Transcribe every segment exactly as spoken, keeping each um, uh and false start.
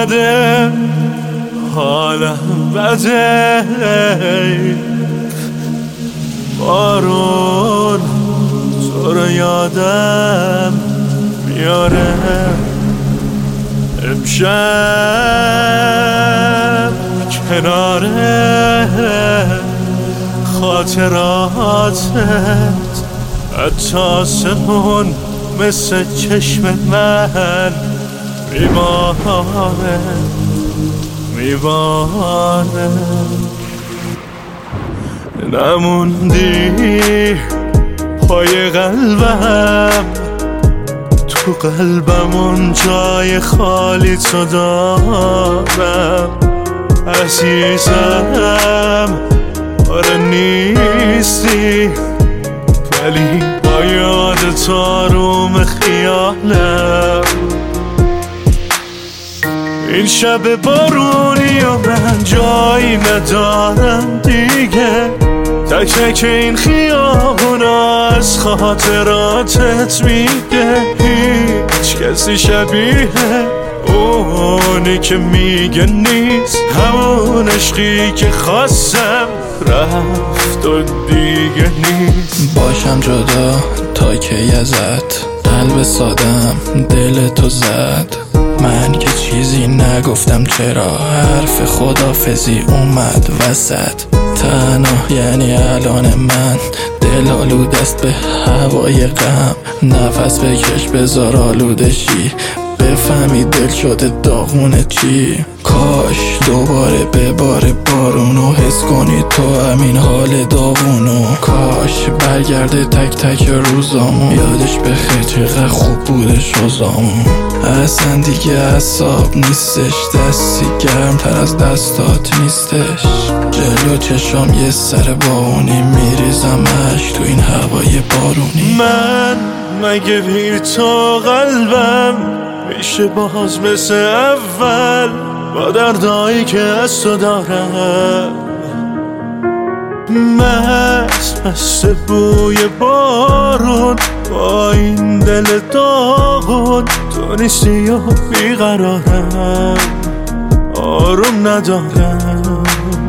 بده حالم بده بارون تو رو یادم میاره امشب کناره خاطراتت حتی آسمون مثل چشم من میباره میباره نموندی پای قلبم تو قلبم اون جای خالی تو دارم عزیزم آره نیستی ولی با یادت آروم خیالم این شب بارونی و من جایی ندارم دیگه تک تک این خیابونا از خاطراتت میگه هیچ کسی شبیه اونی که میگه نیست همون عشقی که خواستم رفت و دیگه نیست باشم جدا تا کی ازت قلب سادم دل تو زد من که چیزی نگفتم چرا حرف خدافزی اومد وسط تنها یعنی الان من دل آلود است به هوای غم نفس بکش بذار آلوده شی بفهمی دل شده داغونه چی کاش دوباره بباره بارونو حس کنی تو همین حال داغونو کاش برگرده تک تک روزامو یادش بخیر چقدر خوب بوده شوزامو اصلا دیگه اعصاب نیستش دستی گرمتر از دستات نیستش جلو چشام یه سر بارونی میریزم عشق تو این هوای بارونی من مگه بی تو قلبم میشه باز مثل اول با دردایی که از تو دارم مست مست بوی بارون با این دل داغون تو نیستی و بیقرارم آروم ندارم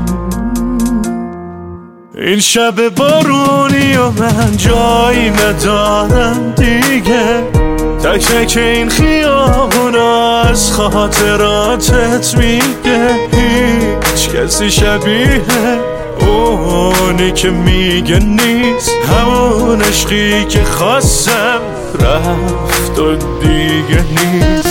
این شب بارونی و من جایی ندارم دیگه تک تک این خیابونا از خاطراتت میگه هیچ کسی شبیه اونی که میگه نیست همون عشقی که خواستم رفت و دیگه نیست